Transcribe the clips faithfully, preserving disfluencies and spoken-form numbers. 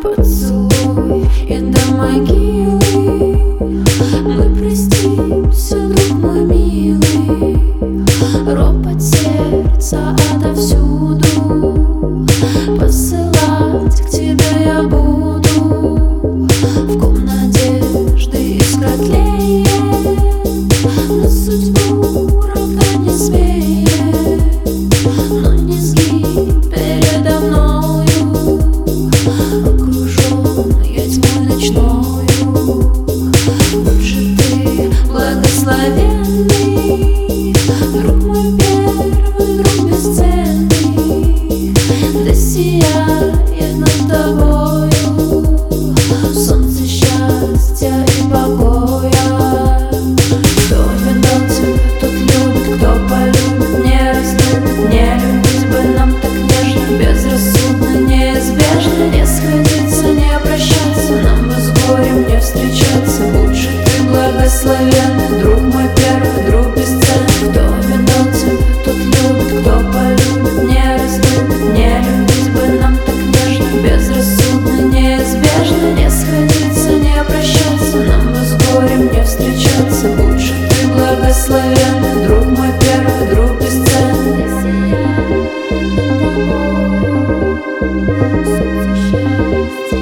поцелуй и до могилы мы простимся, друг мой милый. Ропот сердца отовсюду, посылать к тебе я буду. В ком надежды искра тлеет, на судьбу равна не смеет. Но не сгиб передо мною, окруженная тьмой ночною. Лучше ты благословенный, друг мой первый, друг бесценный. Да сияет над тобою солнце счастья и покоя. Кто видал тебя, тот любит, кто полюбит, не разлюбит. Не любить бы нам так нежно, безрассудно, неизбежно. Не сходиться, не прощаться, нам бы с горем не встречаться. Лучше ты благословенный, друг мой первый, друг бесценный. Кто видал тебя, тот любит, кто полюбит, не разлюбит. Не любить бы нам так нежно, безрассудно, неизбежно. Не сходиться, не прощаться, нам бы с горем не встречаться. Лучше ты благословенный, друг мой первый, друг бесценный. Солнце счастья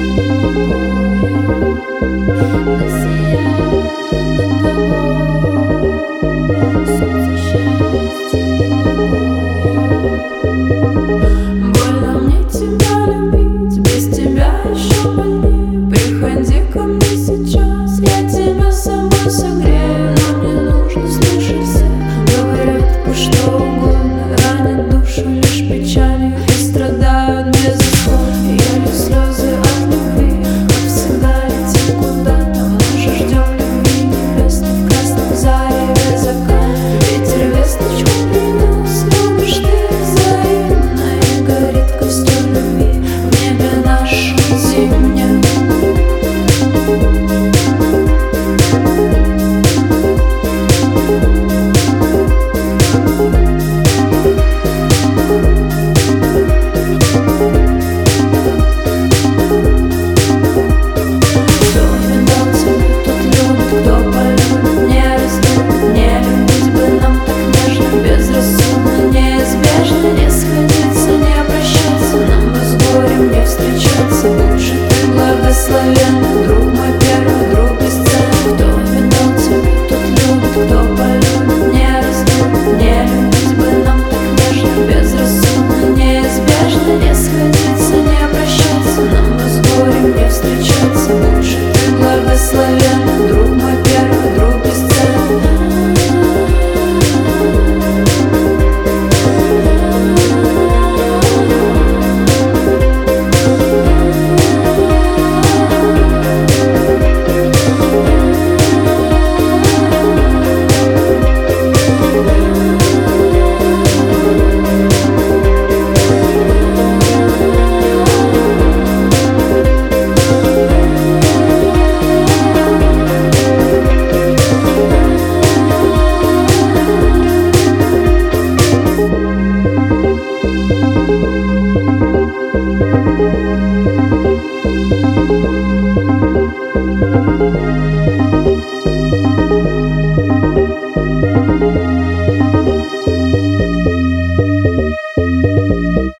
больно мне тебя любить, без тебя еще больнее. Приходи ко мне сейчас, я тебя собой согрею. Но мне нужно слышать всех, говорят пусть что угодно. Ранят душу лишь печалью и страдают без исхода. Еле слезы от любви, как всегда летим куда-то. Мы же ждем любви небесной в красном зареве закат. Ветер весточку принес, любишь ты взаимно, и горит костер любви в небе нашем зимнем. Благословенный, друг мой первый, друг бесценный. Кто видал тебя, тот любит, кто полюбит, не разлюбит. Не любить бы нам так нежно, безрассудно, неизбежно. Не сходиться, не прощаться, нам бы с горем не встречаться. Лучше ты благословенный, друг мой первый, друг бесценный. Thank you.